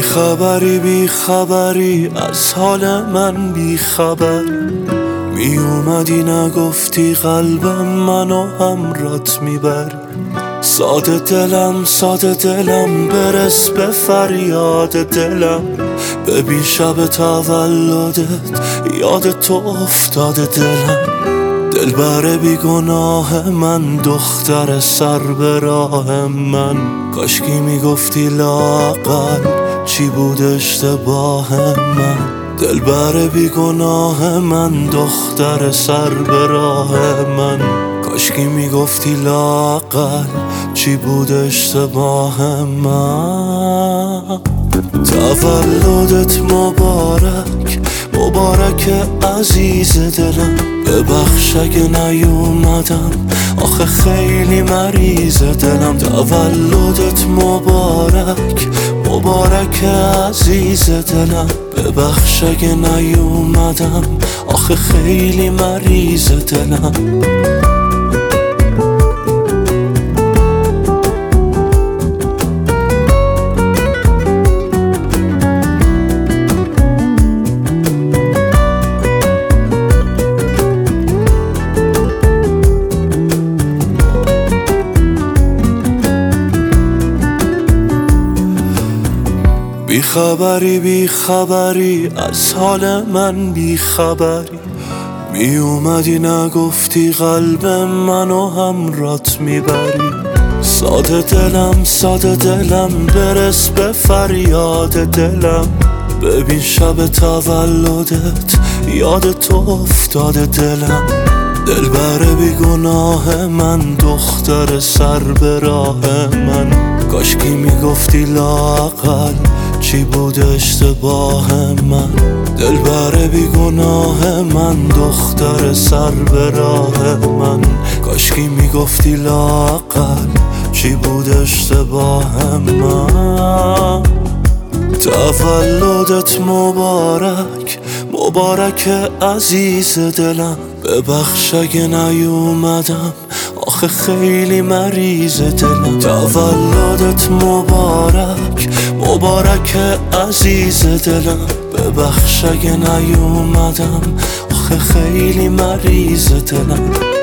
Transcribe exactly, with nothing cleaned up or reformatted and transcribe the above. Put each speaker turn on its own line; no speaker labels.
بی خبری بی خبری از حال من بی خبری، می اومدی نگفتی قلبم منو همرات میبری. ساده دلم ساده دلم برس به فریاد دلم، ببین شب تولدت یاد تو افتاده دلم. دلبر بی گناه من دختر سر به راه من، کاشکی میگفتی لااقل چی بود اشتباه من. دلبر بی گناه من دختر سر به راه من، کاشکی میگفتی لااقل چی بود اشتباه من. تولدت مبارک مبارک عزیز دلم، ببخش اگه نیومدم آخه خیلی مریض دلم. تولدت مبارک مبارک عزیز دلم، ببخش اگه نیومدم آخه خیلی مریض دلم. بی خبری بی خبری از حال من بی خبری، می اومدی نگفتی قلب منو همرات میبری. ساده دلم ساده دلم برس به فریاد دلم، ببین شب تولدت یاد تو افتاده دلم. دلبر بی گناه من دختر سر به راه من، کاشکی میگفتی لااقل چی بود اشتباه من. دلبر بی گناه من دختر سر به راه من، کاشکی میگفتی لااقل چی بود اشتباه من. تولدت مبارک مبارک عزیز دلم، ببخش اگه نیومدم آخه خیلی مریض دلم. تولدت مبارک مبارک عزیز دلم، ببخش اگه نیومدم آخه خیلی مریض دلم.